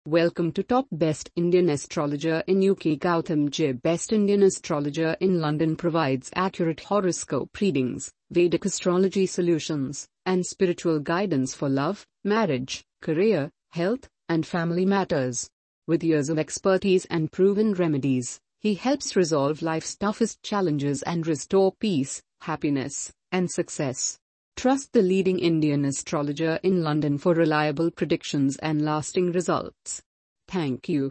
Welcome to Top Best Indian Astrologer in UK. Gautam J. Best Indian Astrologer in London provides accurate horoscope readings, Vedic astrology solutions, and spiritual guidance for love, marriage, career, health, and family matters. With years of expertise and proven remedies, he helps resolve life's toughest challenges and restore peace, happiness, and success. Trust the leading Indian astrologer in London for reliable predictions and lasting results. Thank you.